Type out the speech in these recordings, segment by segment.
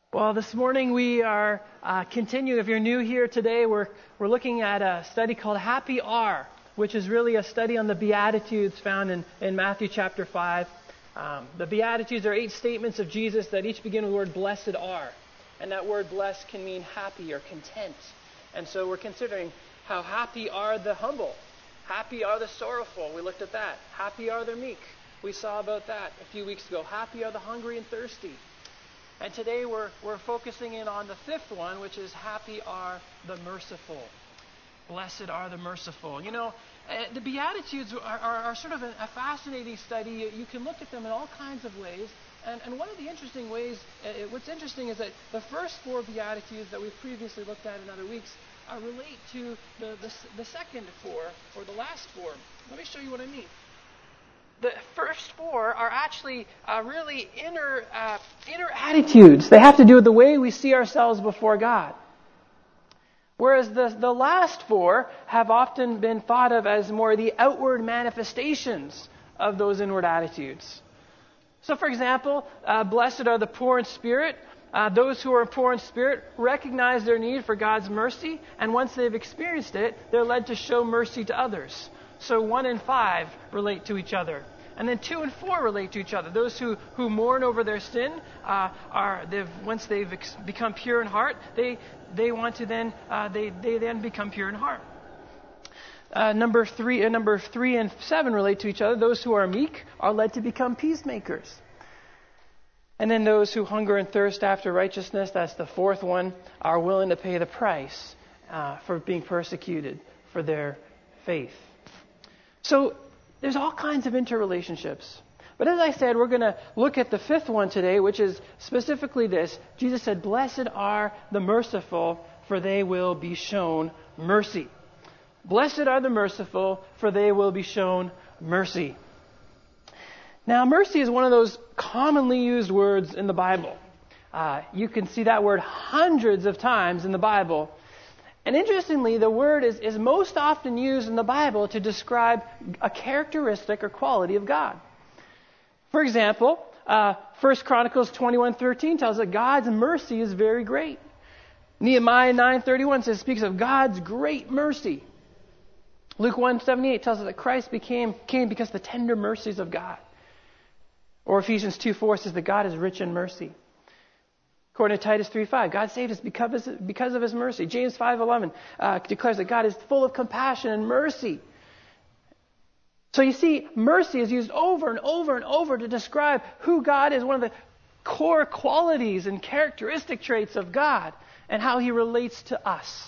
Well, this morning we are continuing. If you're new here today, we're looking at a study called Happy Are, which is really a study on the Beatitudes found in Matthew chapter 5. The Beatitudes are 8 statements of Jesus that each begin with the word blessed are. And that word blessed can mean happy or content. And so we're considering how happy are the humble. Happy are the sorrowful. We looked at that. Happy are the meek. We saw about that a few weeks ago. Happy are the hungry and thirsty. And today we're focusing in on the 5th one, which is happy are the merciful. Blessed are the merciful. You know, the Beatitudes are sort of a fascinating study. You can look at them in all kinds of ways. And one of the interesting ways, what's interesting is that the first 4 Beatitudes that we've previously looked at in other weeks relate to the second 4, or the last 4. Let me show you what I mean. The first 4 are actually really inner attitudes. They have to do with the way we see ourselves before God. Whereas the last 4 have often been thought of as more the outward manifestations of those inward attitudes. So, for example, blessed are the poor in spirit. Those who are poor in spirit recognize their need for God's mercy, and once they've experienced it, they're led to show mercy to others. So 1 and 5 relate to each other. And then 2 and 4 relate to each other. Those who mourn over their sin, once they've become pure in heart, they want to then they then become pure in heart. Number 3 and 7 relate to each other. Those who are meek are led to become peacemakers. And then those who hunger and thirst after righteousness, that's the 4th one, are willing to pay the price for being persecuted for their faith. So there's all kinds of interrelationships. But as I said, we're going to look at the 5th one today, which is specifically this. Jesus said, "Blessed are the merciful, for they will be shown mercy." Blessed are the merciful, for they will be shown mercy. Now, mercy is one of those commonly used words in the Bible. You can see that word hundreds of times in the Bible. And interestingly, the word is most often used in the Bible to describe a characteristic or quality of God. For example, 1 Chronicles 21:13 tells us that God's mercy is very great. Nehemiah 9:31 speaks of God's great mercy. Luke 1:78 tells us that Christ came because of the tender mercies of God. Or Ephesians 2:4 says that God is rich in mercy. According to Titus 3:5, God saved us because of His mercy. James 5:11 declares that God is full of compassion and mercy. So you see, mercy is used over and over and over to describe who God is, one of the core qualities and characteristic traits of God, and how He relates to us.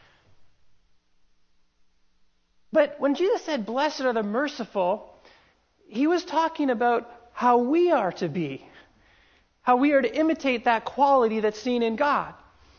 But when Jesus said, "Blessed are the merciful," He was talking about how we are to be. How we are to imitate that quality that's seen in God.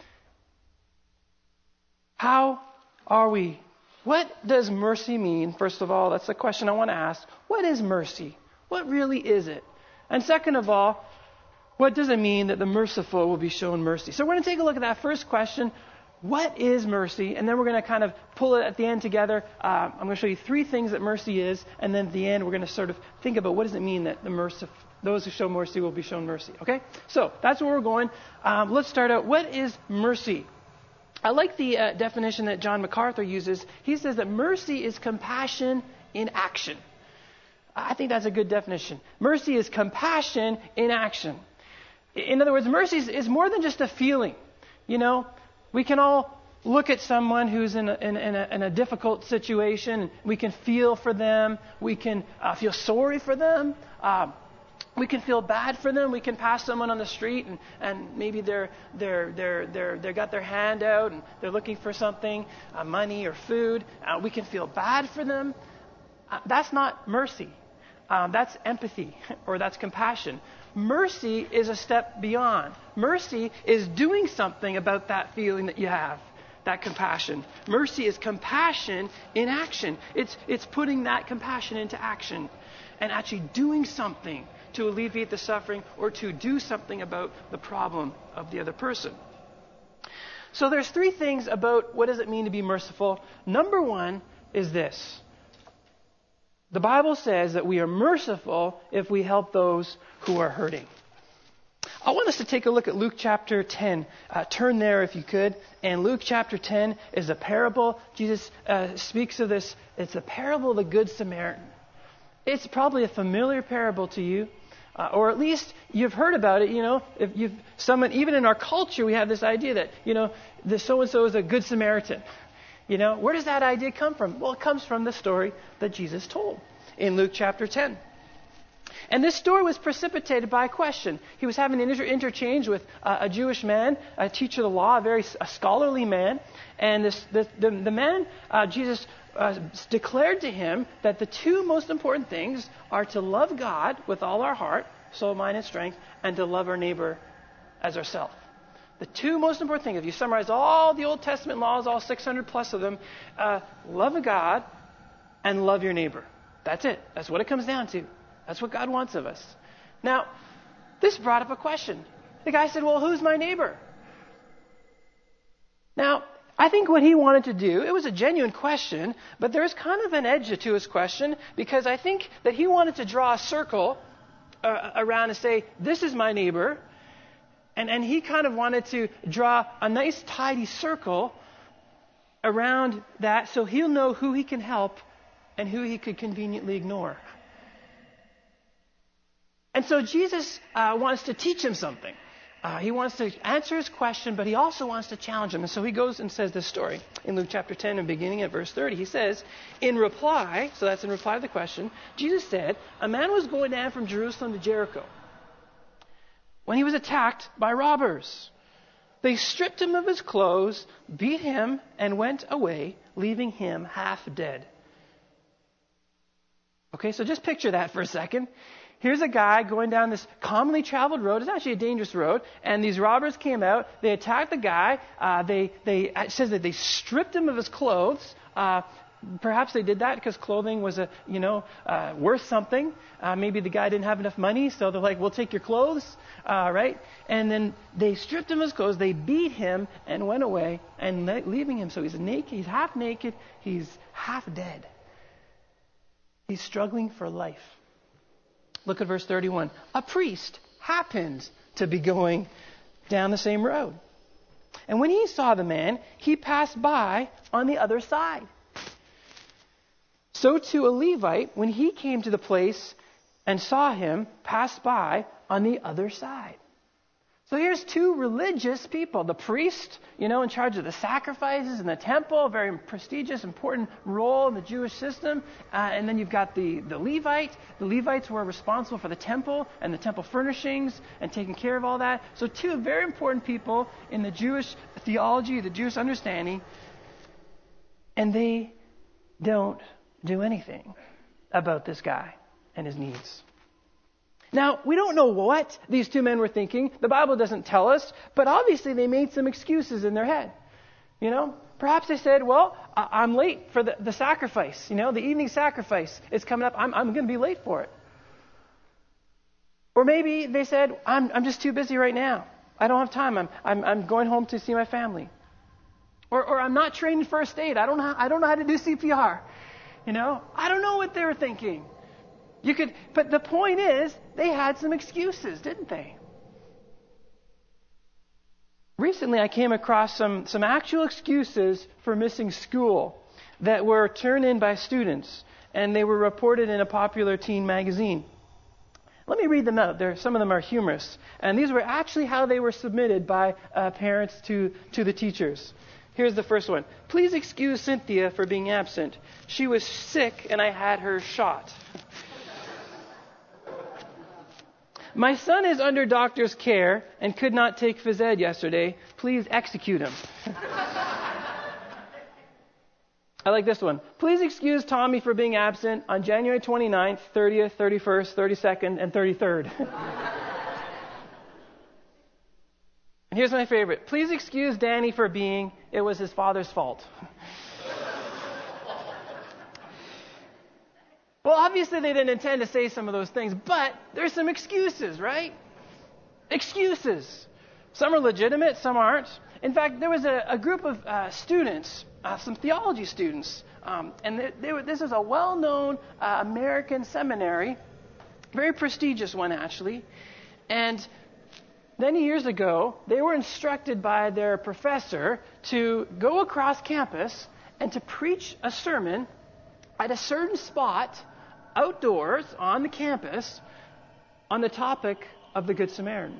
How are we? What does mercy mean? First of all, that's the question I want to ask. What is mercy? What really is it? And second of all, what does it mean that the merciful will be shown mercy? So we're going to take a look at that first question. What is mercy? And then we're going to kind of pull it at the end together. I'm going to show you 3 things that mercy is. And then at the end, we're going to sort of think about what does it mean that those who show mercy will be shown mercy. Okay? So that's where we're going. Let's start out. What is mercy? I like the definition that John MacArthur uses. He says that mercy is compassion in action. I think that's a good definition. Mercy is compassion in action. In other words, mercy is more than just a feeling. You know, we can all look at someone who's in a difficult situation. We can feel for them. We can feel sorry for them. We can feel bad for them. We can pass someone on the street and maybe they got their hand out and they're looking for something, money or food. We can feel bad for them. That's not mercy. That's empathy, or that's compassion. Mercy is a step beyond. Mercy is doing something about that feeling that you have, that compassion. Mercy is compassion in action. It's putting that compassion into action and actually doing something to alleviate the suffering or to do something about the problem of the other person. So there's 3 things about what does it mean to be merciful. Number 1 is this. The Bible says that we are merciful if we help those who are hurting. I want to us to take a look at Luke chapter 10. Turn there if you could. And Luke chapter 10 is a parable. Jesus speaks of this. It's a parable of the Good Samaritan. It's probably a familiar parable to you. Or at least you've heard about it, if even in our culture, we have this idea that, the so-and-so is a good Samaritan. Where does that idea come from? Well, it comes from the story that Jesus told in Luke chapter 10. And this story was precipitated by a question. He was having an interchange with a Jewish man, a teacher of the law, a scholarly man. And the man, Jesus declared to him that the two most important things are to love God with all our heart, soul, mind, and strength, and to love our neighbor as ourselves. The two most important things, if you summarize all the Old Testament laws, all 600 plus of them, love God and love your neighbor. That's it. That's what it comes down to. That's what God wants of us. Now, this brought up a question. The guy said, well, who's my neighbor? Now, I think what he wanted to do, it was a genuine question, but there's kind of an edge to his question, because I think that he wanted to draw a circle around and say, this is my neighbor. And he kind of wanted to draw a nice tidy circle around that so he'll know who he can help and who he could conveniently ignore. And so Jesus wants to teach him something. He wants to answer his question, but he also wants to challenge him. And so he goes and says this story in Luke chapter 10 and beginning at verse 30. He says, in reply to the question, Jesus said, a man was going down from Jerusalem to Jericho when he was attacked by robbers. They stripped him of his clothes, beat him, and went away, leaving him half dead. Okay, so just picture that for a second. Here's a guy going down this commonly traveled road. It's actually a dangerous road. And these robbers came out. They attacked the guy. It says that they stripped him of his clothes. Perhaps they did that because clothing was worth something. Maybe the guy didn't have enough money, so they're like, we'll take your clothes, right? And then they stripped him of his clothes. They beat him and went away, and leaving him. So he's naked. He's half naked. He's half dead. He's struggling for life. Look at verse 31. A priest happened to be going down the same road. And when he saw the man, he passed by on the other side. So too a Levite, when he came to the place and saw him, passed by on the other side. So here's two religious people. The priest, in charge of the sacrifices in the temple, a very prestigious, important role in the Jewish system. And then you've got the Levite. The Levites were responsible for the temple and the temple furnishings and taking care of all that. So two very important people in the Jewish theology, the Jewish understanding. And they don't do anything about this guy and his needs. Now, we don't know what these two men were thinking. The Bible doesn't tell us, but obviously they made some excuses in their head. Perhaps they said, well, I'm late for the sacrifice. The evening sacrifice is coming up. I'm going to be late for it. Or maybe they said, I'm just too busy right now. I don't have time. I'm going home to see my family. Or I'm not trained in first aid. I don't know how to do CPR. I don't know what they were thinking. But the point is, they had some excuses, didn't they? Recently, I came across some actual excuses for missing school that were turned in by students, and they were reported in a popular teen magazine. Let me read them out. Some of them are humorous, and these were actually how they were submitted by parents to the teachers. Here's the first one. Please excuse Cynthia for being absent. She was sick, and I had her shot. My son is under doctor's care and could not take phys ed yesterday. Please execute him. I like this one. Please excuse Tommy for being absent on January 29th, 30th, 31st, 32nd, and 33rd. And here's my favorite. Please excuse Danny for it was his father's fault. Well, obviously they didn't intend to say some of those things, but there's some excuses, right? Excuses. Some are legitimate, some aren't. In fact, there was a group of students, some theology students, and this is a well-known American seminary, very prestigious one actually, and many years ago, they were instructed by their professor to go across campus and to preach a sermon at a certain spot outdoors on the campus on the topic of the Good Samaritan.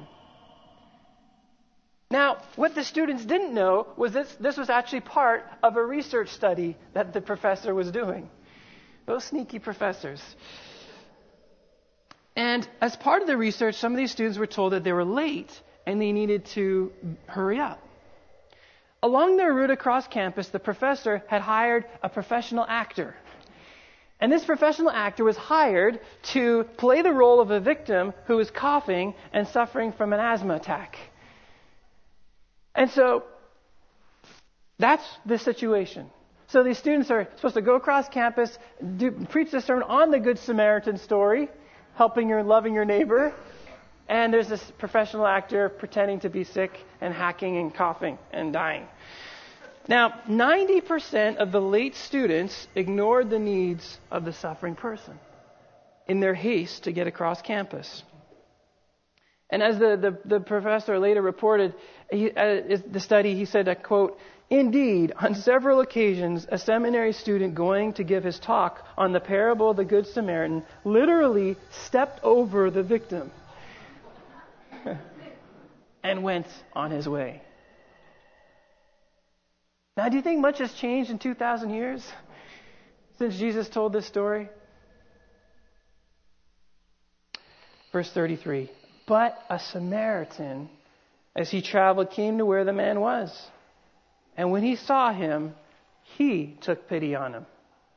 Now, what the students didn't know was this was actually part of a research study that the professor was doing. Those sneaky professors. And as part of the research, some of these students were told that they were late and they needed to hurry up. Along their route across campus, the professor had hired a professional actor. And this professional actor was hired to play the role of a victim who was coughing and suffering from an asthma attack. And so that's the situation. So these students are supposed to go across campus, preach the sermon on the Good Samaritan story, helping your loving your neighbor. And there's this professional actor pretending to be sick and hacking and coughing and dying. Now, 90% of the late students ignored the needs of the suffering person in their haste to get across campus. And as the professor later reported the study, he said, I quote, "Indeed, on several occasions, a seminary student going to give his talk on the parable of the Good Samaritan literally stepped over the victim and went on his way." Now, do you think much has changed in 2,000 years since Jesus told this story? Verse 33, "But a Samaritan, as he traveled, came to where the man was. And when he saw him, he took pity on him."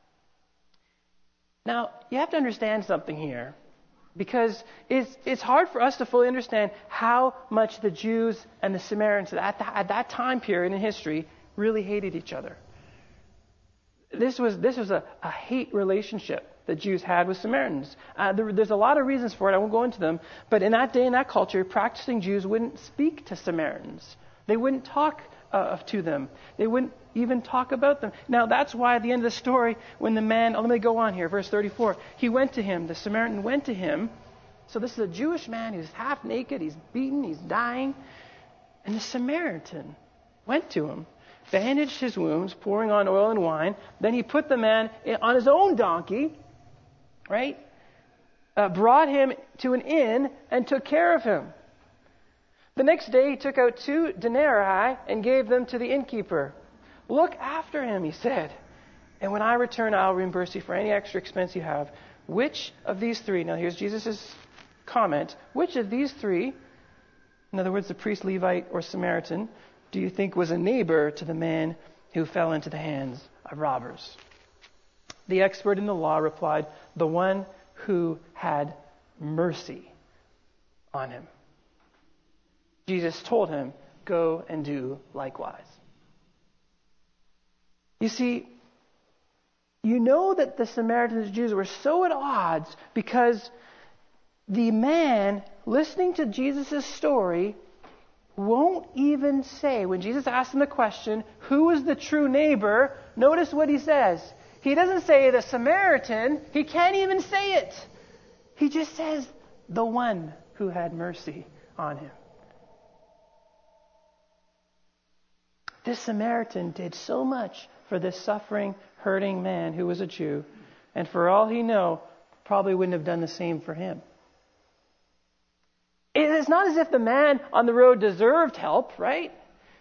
Now, you have to understand something here, because it's hard for us to fully understand how much the Jews and the Samaritans at that time period in history really hated each other. This was a hate relationship that Jews had with Samaritans. There's a lot of reasons for it. I won't go into them. But in that day, in that culture, practicing Jews wouldn't speak to Samaritans. They wouldn't talk to them. They wouldn't even talk about them. Now, that's why at the end of the story, when the man, let me go on here, verse 34, he went to him, the Samaritan went to him. So this is a Jewish man who's half naked, he's beaten, he's dying. And the Samaritan went to him, bandaged his wounds, pouring on oil and wine. Then he put the man on his own donkey, right? Brought him to an inn and took care of him. The next day he took out 2 denarii and gave them to the innkeeper. "Look after him," he said, "and when I return, I'll reimburse you for any extra expense you have. Which of these 3," now here's Jesus' comment, "which of these 3, in other words, the priest, Levite, or Samaritan, do you think was a neighbor to the man who fell into the hands of robbers?" The expert in the law replied, "The one who had mercy on him." Jesus told him, "Go and do likewise." You see, you know that the Samaritans and Jews were so at odds because the man listening to Jesus' story won't even say, when Jesus asks him the question, who is the true neighbor? Notice what he says. He doesn't say the Samaritan. He can't even say it. He just says the one who had mercy on him. This Samaritan did so much for this suffering, hurting man who was a Jew, and for all he knew, probably wouldn't have done the same for him. It's not as if the man on the road deserved help, right?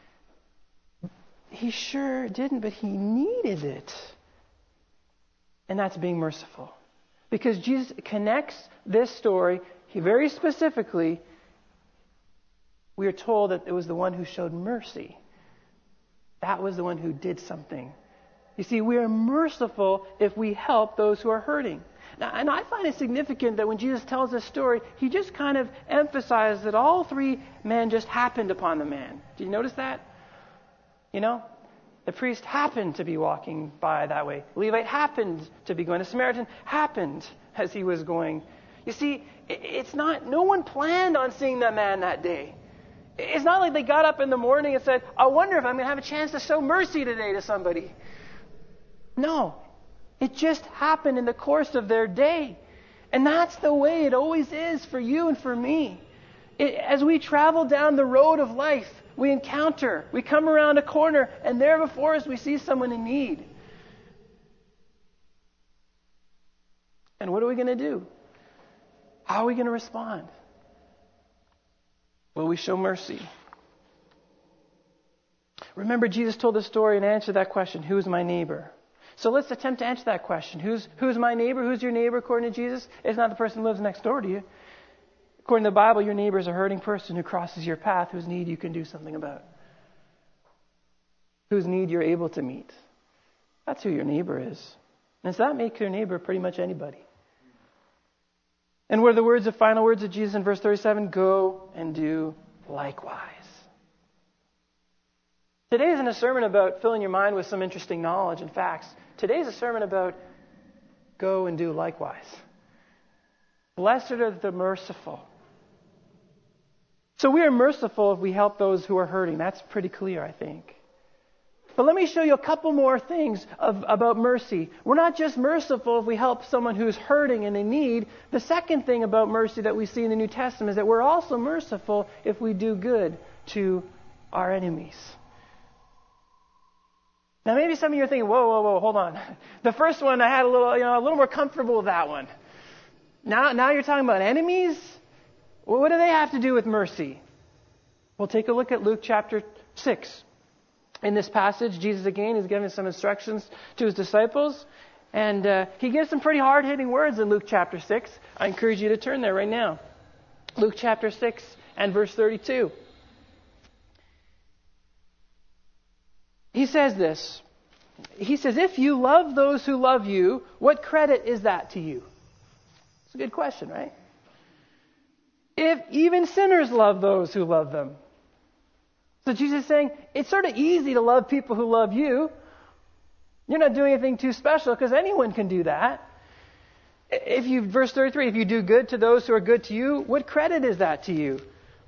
He sure didn't, but he needed it. And that's being merciful. Because Jesus connects this story, he very specifically, we are told that it was the one who showed mercy. That was the one who did something. You see, we are merciful if we help those who are hurting. Now, and I find it significant that when Jesus tells this story, he just kind of emphasized that all 3 men just happened upon the man. Do you notice that? You know, the priest happened to be walking by that way. Levite happened to be going. The Samaritan happened as he was going. You see, it's not, no one planned on seeing that man that day. It's not like they got up in the morning and said, I wonder if I'm going to have a chance to show mercy today to somebody. No. It just happened in the course of their day. And that's the way it always is for you and for me. As we travel down the road of life, we come around a corner, and there before us we see someone in need. And what are we going to do? How are we going to respond? Will we show mercy? Remember, Jesus told the story and answered that question, who is my neighbor? So let's attempt to answer that question. Who's my neighbor? Who's your neighbor according to Jesus? It's not the person who lives next door to you. According to the Bible, your neighbor is a hurting person who crosses your path, whose need you can do something about. Whose need you're able to meet. That's who your neighbor is. And so that makes your neighbor pretty much anybody. And what are the final words of Jesus in verse 37? Go and do likewise. Today isn't a sermon about filling your mind with some interesting knowledge and facts. Today's a sermon about go and do likewise. Blessed are the merciful. So we are merciful if we help those who are hurting. That's pretty clear, I think. But let me show you a couple more things about mercy. We're not just merciful if we help someone who's hurting and in need. The second thing about mercy that we see in the New Testament is that we're also merciful if we do good to our enemies. Now maybe some of you are thinking, whoa, hold on. The first one I had a little more comfortable with that one. Now you're talking about enemies? Well, what do they have to do with mercy? Well, take a look at Luke chapter 6. In this passage, Jesus again is giving some instructions to his disciples. And he gives some pretty hard-hitting words in Luke chapter 6. I encourage you to turn there right now. Luke chapter 6 and verse 32. He says this. He says, if you love those who love you, what credit is that to you? It's a good question, right? If even sinners love those who love them. So Jesus is saying, it's sort of easy to love people who love you. You're not doing anything too special because anyone can do that. Verse 33, if you do good to those who are good to you, what credit is that to you?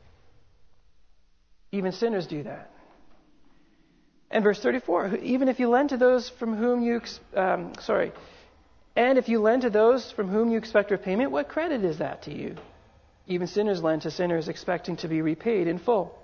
Even sinners do that. And verse 34, even if you lend to those from whom you expect repayment, what credit is that to you? Even sinners lend to sinners expecting to be repaid in full.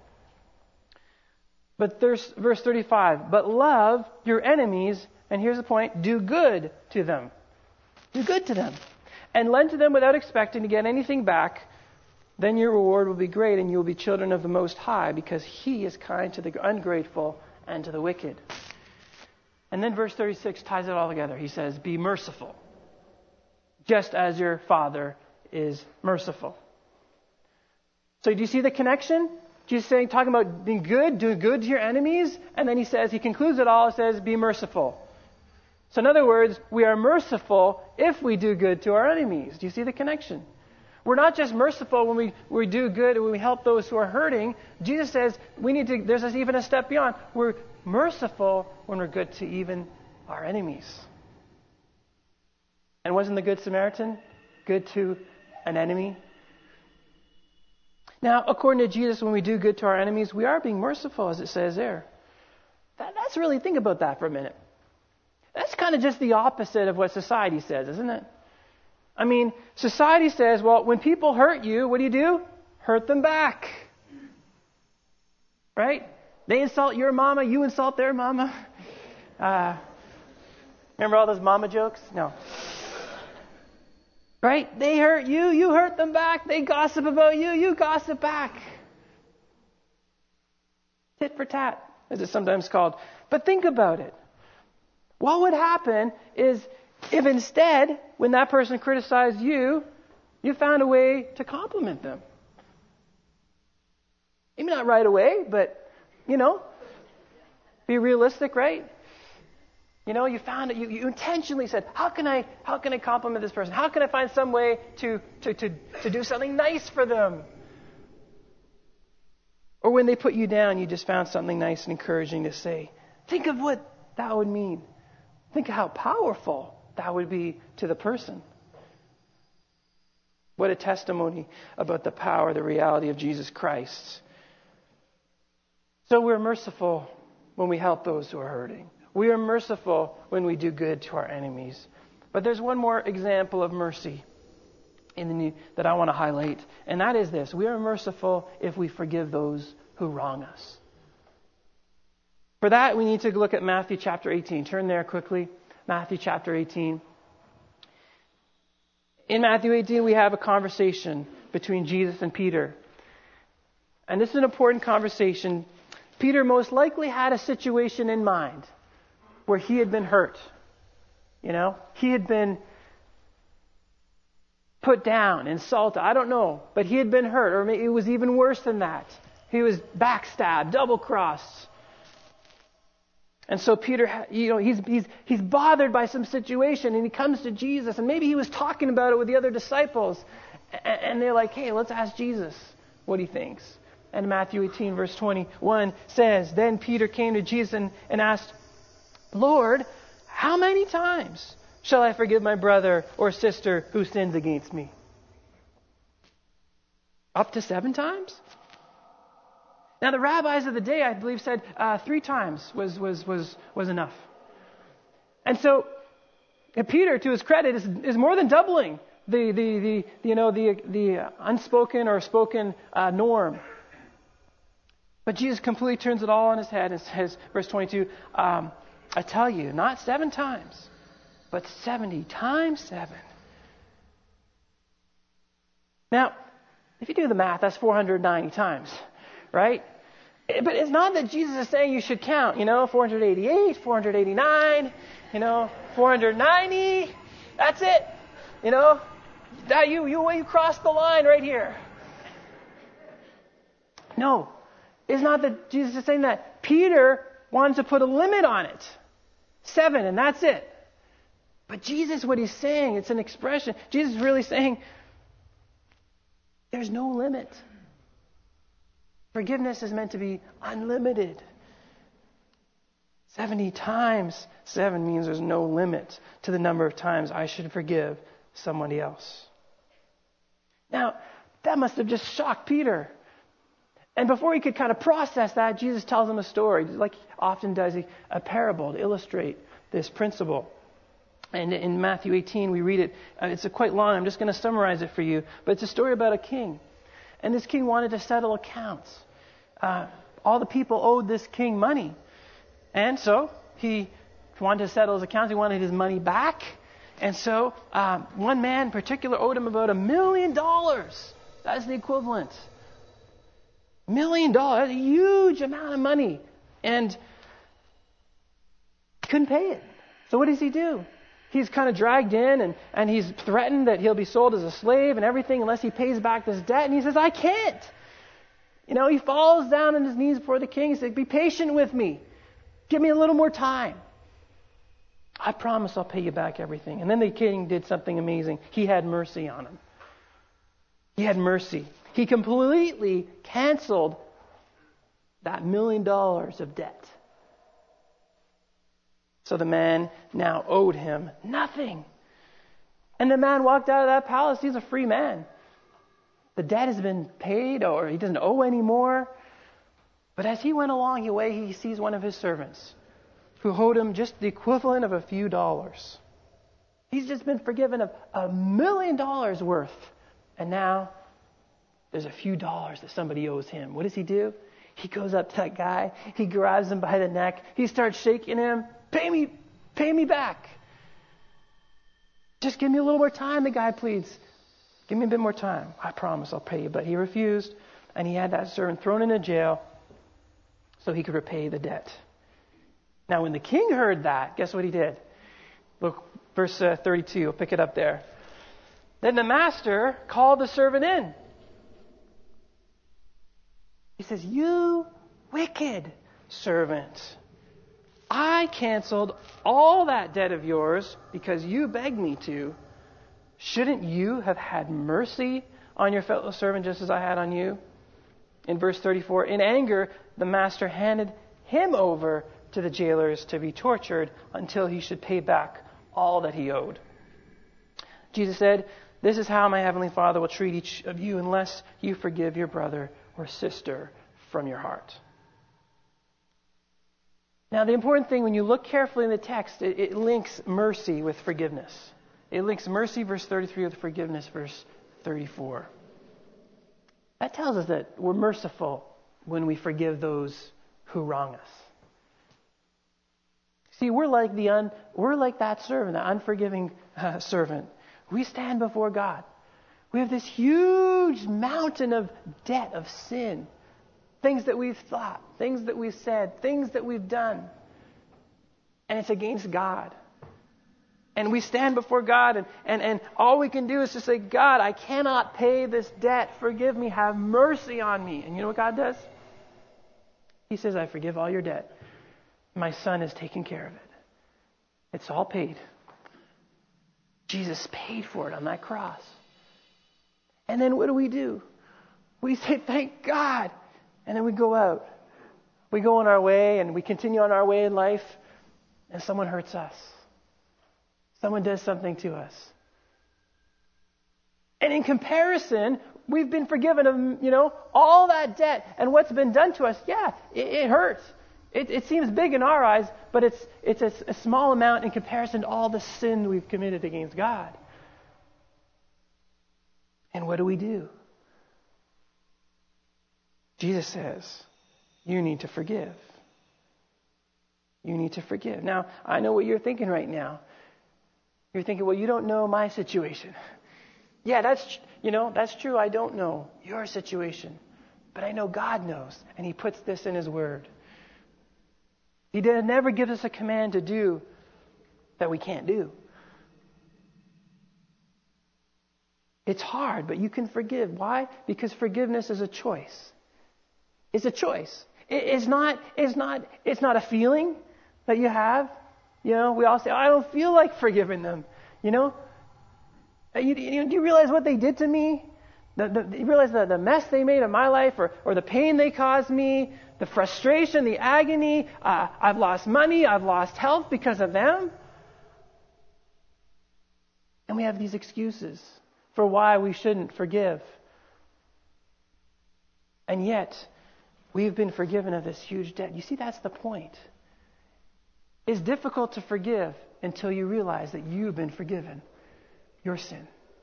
But there's verse 35, but love your enemies, and here's the point, do good to them. Do good to them. And lend to them without expecting to get anything back. Then your reward will be great, and you will be children of the Most High, because He is kind to the ungrateful and to the wicked. And then verse 36 ties it all together. He says, be merciful, just as your Father is merciful. So do you see the connection? Jesus is talking about being good, doing good to your enemies, and then he concludes it all, says, be merciful. So in other words, we are merciful if we do good to our enemies. Do you see the connection? We're not just merciful when we do good and when we help those who are hurting. Jesus says there's even a step beyond. We're merciful when we're good to even our enemies. And wasn't the Good Samaritan good to an enemy? Now, according to Jesus, when we do good to our enemies, we are being merciful, as it says there. Let's really think about that for a minute. That's kind of just the opposite of what society says, isn't it? I mean, society says, well, when people hurt you, what do? Hurt them back. Right? They insult your mama, you insult their mama. Remember all those mama jokes? No. Right? They hurt you, you hurt them back. They gossip about you, you gossip back. Tit for tat, as it's sometimes called. But think about it. What would happen is if instead, when that person criticized you, you found a way to compliment them. Maybe not right away, but, be realistic, right? You found it. You intentionally said, how can I compliment this person? How can I find some way to do something nice for them? Or when they put you down, you just found something nice and encouraging to say. Think of what that would mean. Think of how powerful that would be to the person. What a testimony about the power, the reality of Jesus Christ. So we're merciful when we help those who are hurting. We are merciful when we do good to our enemies. But there's one more example of mercy that I want to highlight, and that is this: we are merciful if we forgive those who wrong us. For that, we need to look at Matthew chapter 18. Turn there quickly. Matthew chapter 18. In Matthew 18, we have a conversation between Jesus and Peter. And this is an important conversation. Peter most likely had a situation in mind where he had been hurt. He had been put down, insulted. I don't know. But he had been hurt. Or maybe it was even worse than that. He was backstabbed, double-crossed. And so Peter, he's bothered by some situation, and he comes to Jesus, and maybe he was talking about it with the other disciples, and they're like, hey, let's ask Jesus what he thinks. And Matthew 18 verse 21 says, then Peter came to Jesus and asked, Lord, how many times shall I forgive my brother or sister who sins against me? Up to 7 times? Now, the rabbis of the day, I believe, said 3 times was enough. And so, Peter, to his credit, is more than doubling the unspoken or spoken norm. But Jesus completely turns it all on his head and says, verse 22, I tell you, not 7 times, but 70 times 7. Now, if you do the math, that's 490 times. Right? But it's not that Jesus is saying you should count, 488, 489, 490. That's it. That you crossed the line right here. No. It's not that Jesus is saying that. Peter wants to put a limit on it. 7, and that's it. But Jesus, what he's saying, it's an expression. Jesus is really saying, there's no limit. Forgiveness is meant to be unlimited. 70 times 7 means there's no limit to the number of times I should forgive somebody else. Now, that must have just shocked Peter. And before he could kind of process that, Jesus tells him a story, like he often does, a parable to illustrate this principle. And in Matthew 18, we read it. It's quite long. I'm just going to summarize it for you. But it's a story about a king. And this king wanted to settle accounts. All the people owed this king money. And so he wanted to settle his accounts. He wanted his money back. And so one man in particular owed him about $1 million. That's the equivalent. $1 million. That's a huge amount of money. And he couldn't pay it. So what does he do? He's kind of dragged in and he's threatened that he'll be sold as a slave and everything unless he pays back this debt. And he says, I can't. He falls down on his knees before the king. He says, be patient with me. Give me a little more time. I promise I'll pay you back everything. And then the king did something amazing. He had mercy on him. He had mercy. He completely canceled that $1 million of debt. So the man now owed him nothing. And the man walked out of that palace. He's a free man. The debt has been paid, or he doesn't owe anymore. But as he went along the way, he sees one of his servants who owed him just the equivalent of a few dollars. He's just been forgiven of $1 million worth. And now there's a few dollars that somebody owes him. What does he do? He goes up to that guy. He grabs him by the neck. He starts shaking him. Pay me back. Just give me a little more time, the guy pleads. Give me a bit more time. I promise I'll pay you. But he refused, and he had that servant thrown into jail so he could repay the debt. Now, when the king heard that, guess what he did? Look, verse 32. I'll pick it up there. Then the master called the servant in. He says, you wicked servant. I canceled all that debt of yours because you begged me to. Shouldn't you have had mercy on your fellow servant just as I had on you? In verse 34, in anger, the master handed him over to the jailers to be tortured until he should pay back all that he owed. Jesus said, this is how my heavenly Father will treat each of you unless you forgive your brother or sister from your heart. Now, the important thing, when you look carefully in the text, it links mercy with forgiveness. It links mercy, verse 33, with forgiveness, verse 34. That tells us that we're merciful when we forgive those who wrong us. See, we're like that servant, the unforgiving servant. We stand before God. We have this huge mountain of debt, of sin. Things that we've thought, things that we've said, things that we've done. And it's against God. And we stand before God and all we can do is to say, God, I cannot pay this debt. Forgive me. Have mercy on me. And you know what God does? He says, I forgive all your debt. My Son is taking care of it. It's all paid. Jesus paid for it on that cross. And then what do? We say, thank God. And then we go out. We go on our way and we continue on our way in life. And someone hurts us. Someone does something to us. And in comparison, we've been forgiven of, all that debt. And what's been done to us, it hurts. It seems big in our eyes, but it's a small amount in comparison to all the sin we've committed against God. And what do? Jesus says, you need to forgive. You need to forgive. Now, I know what you're thinking right now. You're thinking, well, you don't know my situation. Yeah, that's true. I don't know your situation. But I know God knows. And He puts this in His Word. He never gives us a command to do that we can't do. It's hard, but you can forgive. Why? Because forgiveness is a choice. It's a choice. It's not a feeling that you have. We all say, I don't feel like forgiving them. Do you realize what they did to me? You realize the mess they made of my life or the pain they caused me, the frustration, the agony. I've lost money. I've lost health because of them. And we have these excuses for why we shouldn't forgive. And yet, we've been forgiven of this huge debt. You see, that's the point. It's difficult to forgive until you realize that you've been forgiven your sin.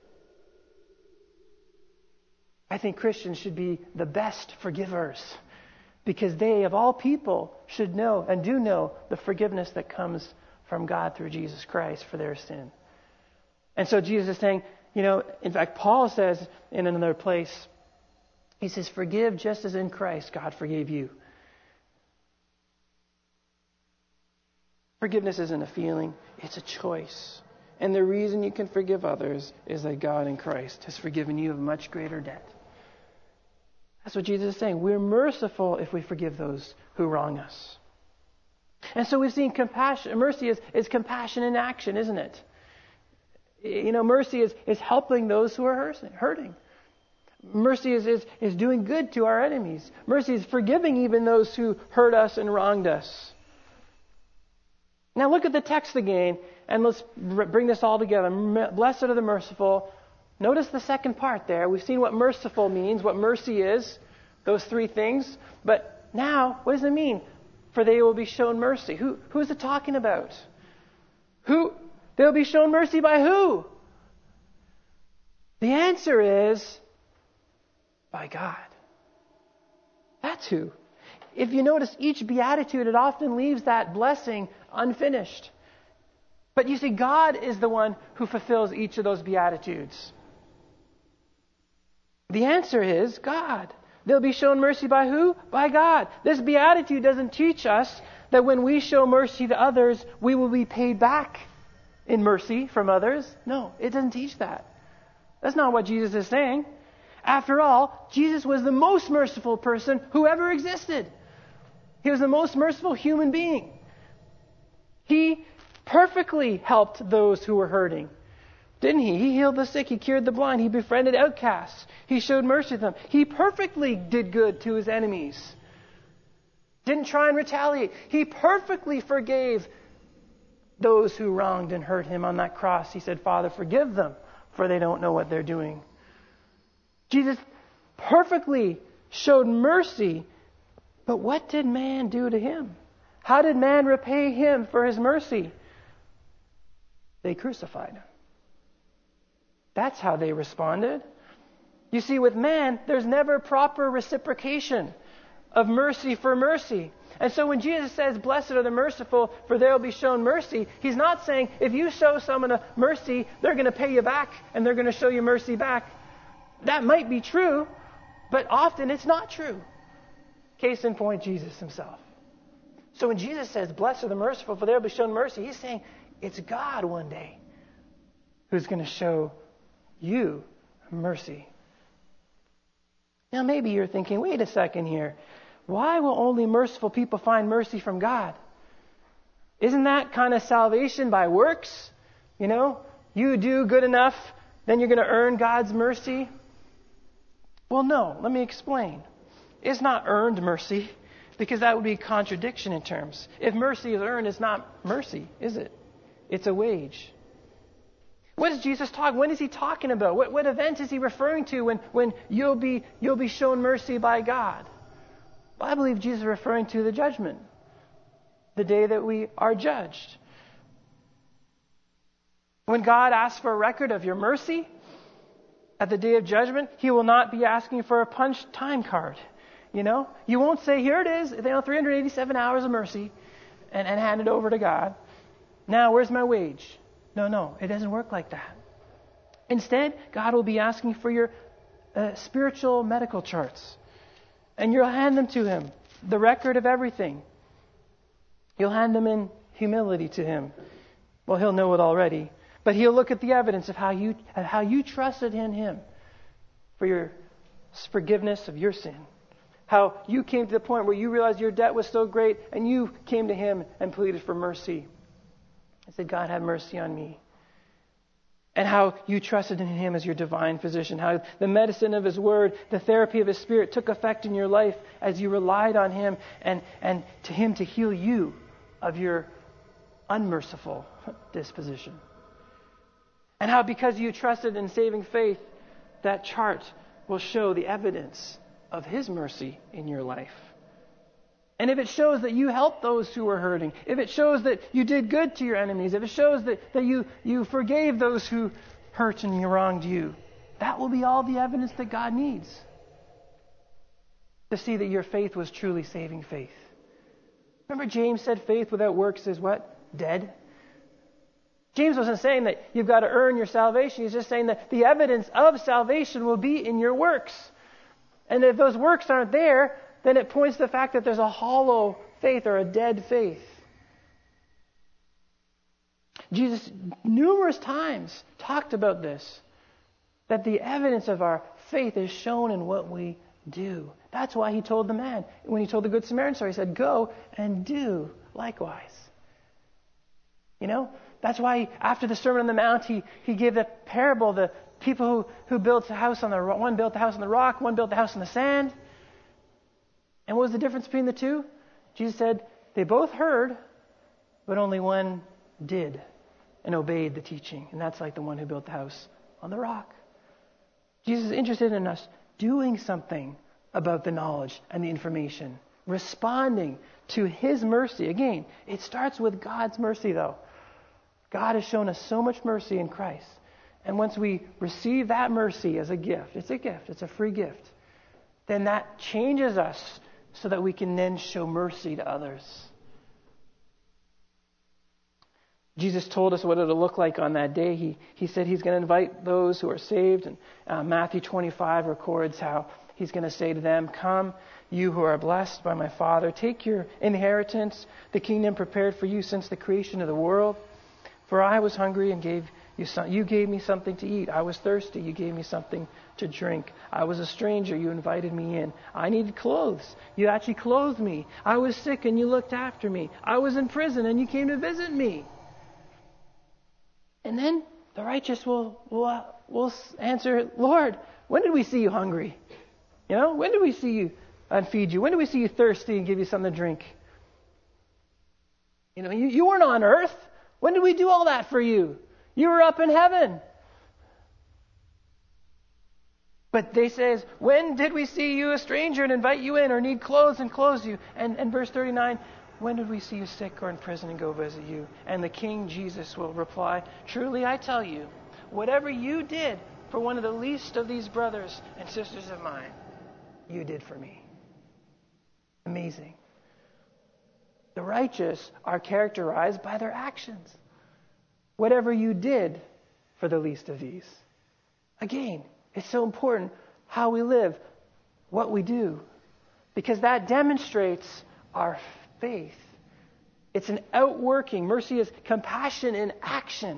I think Christians should be the best forgivers because they, of all people, should know and do know the forgiveness that comes from God through Jesus Christ for their sin. And so Jesus is saying, in fact, Paul says in another place, he says, forgive just as in Christ God forgave you. Forgiveness isn't a feeling, it's a choice. And the reason you can forgive others is that God in Christ has forgiven you of much greater debt. That's what Jesus is saying. We're merciful if we forgive those who wrong us. And so we've seen compassion. Mercy is compassion in action, isn't it? Mercy is helping those who are hurting. Mercy is doing good to our enemies. Mercy is forgiving even those who hurt us and wronged us. Now look at the text again, and let's bring this all together. Blessed are the merciful. Notice the second part there. We've seen what merciful means, what mercy is, those three things. But now, what does it mean? For they will be shown mercy. Who is it talking about? They'll be shown mercy by who? The answer is by God. That's who. If you notice, each beatitude, it often leaves that blessing unfinished. But you see, God is the one who fulfills each of those beatitudes. The answer is God. They'll be shown mercy by who? By God. This beatitude doesn't teach us that when we show mercy to others, we will be paid back in mercy from others. No, it doesn't teach that. That's not what Jesus is saying. After all, Jesus was the most merciful person who ever existed. He was the most merciful human being. He perfectly helped those who were hurting. Didn't he? He healed the sick. He cured the blind. He befriended outcasts. He showed mercy to them. He perfectly did good to his enemies. Didn't try and retaliate. He perfectly forgave those who wronged and hurt him on that cross. He said, Father, forgive them, for they don't know what they're doing. Jesus perfectly showed mercy, but what did man do to him? How did man repay him for his mercy? They crucified him. That's how they responded. You see, with man, there's never proper reciprocation of mercy for mercy. And so when Jesus says, blessed are the merciful, for they will be shown mercy, he's not saying if you show someone a mercy, they're going to pay you back and they're going to show you mercy back. That might be true, but often it's not true. Case in point, Jesus himself. So when Jesus says, blessed are the merciful, for they will be shown mercy, he's saying it's God one day who's going to show you mercy. Now maybe you're thinking, wait a second here. Why will only merciful people find mercy from God? Isn't that kind of salvation by works? You know, you do good enough, then you're going to earn God's mercy? Well, no. Let me explain. It's not earned mercy, because that would be a contradiction in terms. If mercy is earned, it's not mercy, is it? It's a wage. What is Jesus talking? When is he talking about? What event is he referring to when you'll be shown mercy by God? Well, I believe Jesus is referring to the judgment, the day that we are judged. When God asks for a record of your mercy at the day of judgment, he will not be asking for a punched time card. You know, you won't say, here it is, 387 hours of mercy, and hand it over to God. Now, where's my wage? No, it doesn't work like that. Instead, God will be asking for your spiritual medical charts. And you'll hand them to him, the record of everything. You'll hand them in humility to him. Well, he'll know it already. But he'll look at the evidence of how you trusted in him for your forgiveness of your sin. How you came to the point where you realized your debt was so great and you came to him and pleaded for mercy. I said, God, have mercy on me. And how you trusted in him as your divine physician. How the medicine of his word, the therapy of his spirit took effect in your life as you relied on him and to him to heal you of your unmerciful disposition. And how because you trusted in saving faith, that chart will show the evidence of his mercy in your life. And if it shows that you helped those who were hurting, if it shows that you did good to your enemies, if it shows that you forgave those who hurt and wronged you, that will be all the evidence that God needs to see that your faith was truly saving faith. Remember James said faith without works is what? Dead. James wasn't saying that you've got to earn your salvation. He's just saying that the evidence of salvation will be in your works. And if those works aren't there, then it points to the fact that there's a hollow faith or a dead faith. Jesus numerous times talked about this, that the evidence of our faith is shown in what we do. That's why he told the man, when he told the Good Samaritan story, he said, go and do likewise. You know, that's why after the Sermon on the Mount, he gave the parable, the people who built the house on the rock, one built the house on the rock, one built the house on the sand. And what was the difference between the two? Jesus said, they both heard, but only one did and obeyed the teaching. And that's like the one who built the house on the rock. Jesus is interested in us doing something about the knowledge and the information, responding to his mercy. Again, it starts with God's mercy, though. God has shown us so much mercy in Christ. And once we receive that mercy as a gift, it's a free gift, then that changes us so that we can then show mercy to others. Jesus told us what it'll look like on that day. He said he's going to invite those who are saved. And Matthew 25 records how he's going to say to them, come, you who are blessed by my Father, take your inheritance, the kingdom prepared for you since the creation of the world. For I was hungry and you gave me something to eat. I was thirsty. You gave me something to drink. I was a stranger. You invited me in. I needed clothes. You actually clothed me. I was sick and you looked after me. I was in prison and you came to visit me. And then the righteous will answer, Lord, when did we see you hungry? You know, when did we see you and feed you? When did we see you thirsty and give you something to drink? You know, you weren't on earth. When did we do all that for you? You were up in heaven. But they says, when did we see you a stranger and invite you in, or need clothes and clothe you? And verse 39, when did we see you sick or in prison and go visit you? And the King Jesus will reply, truly I tell you, whatever you did for one of the least of these brothers and sisters of mine, you did for me. Amazing. The righteous are characterized by their actions. Whatever you did for the least of these. Again, it's so important how we live, what we do, because that demonstrates our faith. It's an outworking. Mercy is compassion in action.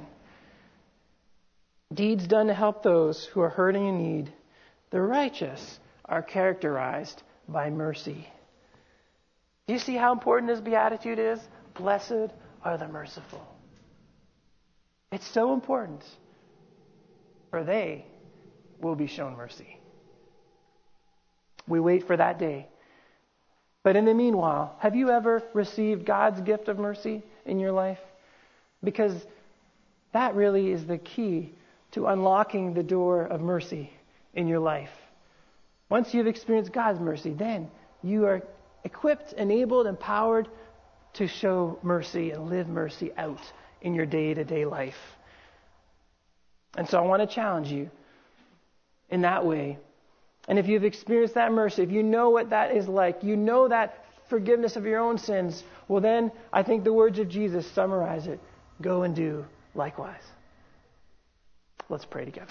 Deeds done to help those who are hurting in need. The righteous are characterized by mercy. Do you see how important this beatitude is? Blessed are the merciful. It's so important, for they will be shown mercy. We wait for that day. But in the meanwhile, have you ever received God's gift of mercy in your life? Because that really is the key to unlocking the door of mercy in your life. Once you've experienced God's mercy, then you are equipped, enabled, empowered to show mercy and live mercy out in your day-to-day life. And so I want to challenge you in that way. And if you've experienced that mercy, if you know what that is like, you know that forgiveness of your own sins, well then, I think the words of Jesus summarize it. Go and do likewise. Let's pray together.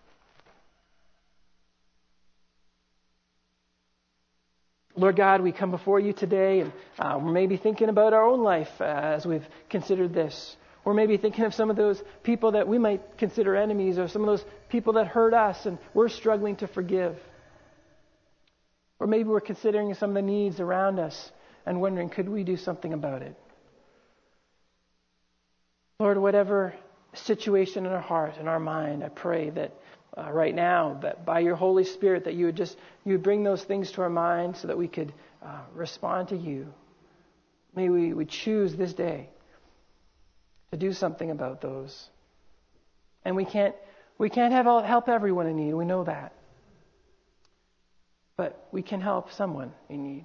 Lord God, we come before you today, and we're maybe thinking about our own life as we've considered this. Or maybe thinking of some of those people that we might consider enemies, or some of those people that hurt us and we're struggling to forgive. Or maybe we're considering some of the needs around us and wondering, could we do something about it? Lord, whatever situation in our heart and our mind, I pray that right now, that by your Holy Spirit, that you would bring those things to our mind so that we could respond to you. May we would choose this day to do something about those. And we can't help everyone in need. We know that. But we can help someone in need.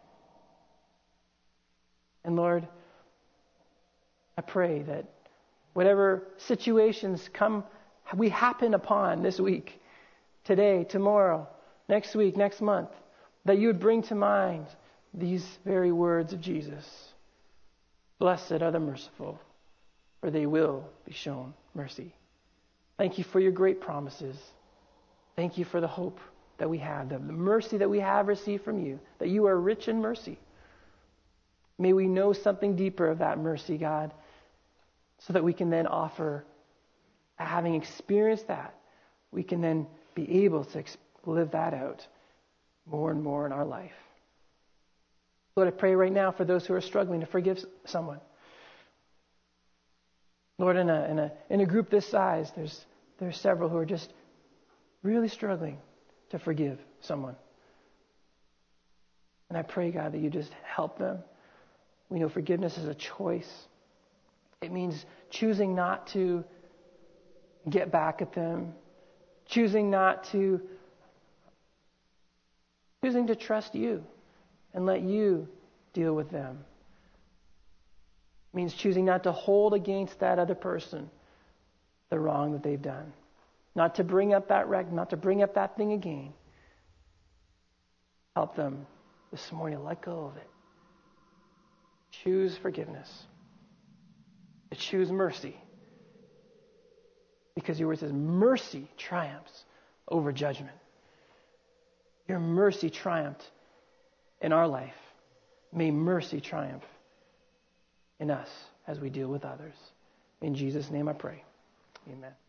And Lord, I pray that whatever situations we happen upon this week, today, tomorrow, next week, next month, that you would bring to mind these very words of Jesus. Blessed are the merciful, for they will be shown mercy. Thank you for your great promises. Thank you for the hope that we have, the mercy that we have received from you, that you are rich in mercy. May we know something deeper of that mercy, God, so that we can then offer, having experienced that, we can then be able to live that out more and more in our life. Lord, I pray right now for those who are struggling to forgive someone. Lord, in a group this size, there's several who are just really struggling to forgive someone. And I pray, God, that you just help them. We know forgiveness is a choice. It means choosing not to get back at them, choosing to trust you and let you deal with them. It means choosing not to hold against that other person the wrong that they've done. Not to bring up that thing again. Help them this morning let go of it. Choose forgiveness. To choose mercy. Because your word says mercy triumphs over judgment. Your mercy triumphed in our life. May mercy triumph in us as we deal with others. In Jesus' name I pray. Amen.